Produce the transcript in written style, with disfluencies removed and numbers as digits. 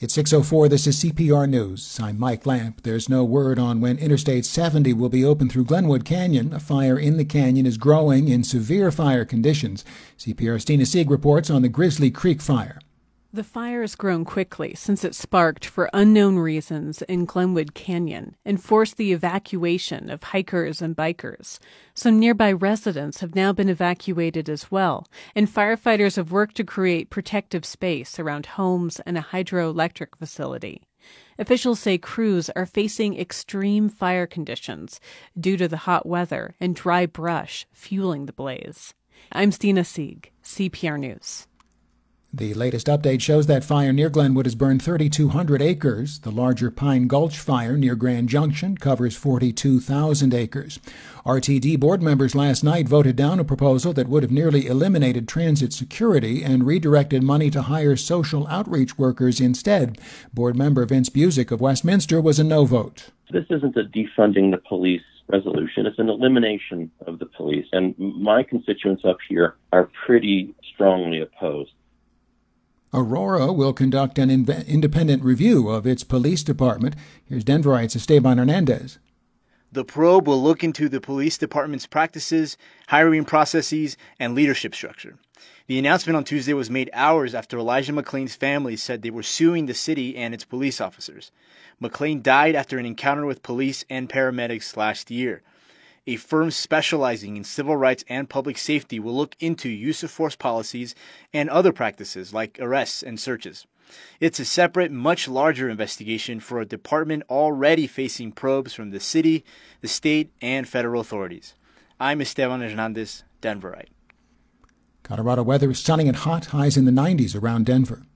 It's 6:04. This is CPR News. I'm Mike Lamp. There's no word on when Interstate 70 will be open through Glenwood Canyon. A fire in the canyon is growing in severe fire conditions. CPR's Tina Sieg reports on the Grizzly Creek fire. The fire has grown quickly since it sparked for unknown reasons in Glenwood Canyon and forced the evacuation of hikers and bikers. Some nearby residents have now been evacuated as well, and firefighters have worked to create protective space around homes and a hydroelectric facility. Officials say crews are facing extreme fire conditions due to the hot weather and dry brush fueling the blaze. I'm Tina Sieg, CPR News. The latest update shows that fire near Glenwood has burned 3,200 acres. The larger Pine Gulch fire near Grand Junction covers 42,000 acres. RTD board members last night voted down a proposal that would have nearly eliminated transit security and redirected money to hire social outreach workers instead. Board member Vince Busick of Westminster was a no vote. This isn't a defunding the police resolution. It's an elimination of the police. And my constituents up here are pretty strongly opposed. Aurora will conduct an independent review of its police department. Here's Denverite's Esteban Hernandez. The probe will look into the police department's practices, hiring processes, and leadership structure. The announcement on Tuesday was made hours after Elijah McClain's family said they were suing the city and its police officers. McClain died after an encounter with police and paramedics last year. A firm specializing in civil rights and public safety will look into use of force policies and other practices like arrests and searches. It's a separate, much larger investigation for a department already facing probes from the city, the state, and federal authorities. I'm Esteban Hernandez, Denverite. Colorado weather is sunny and hot, highs in the 90s around Denver.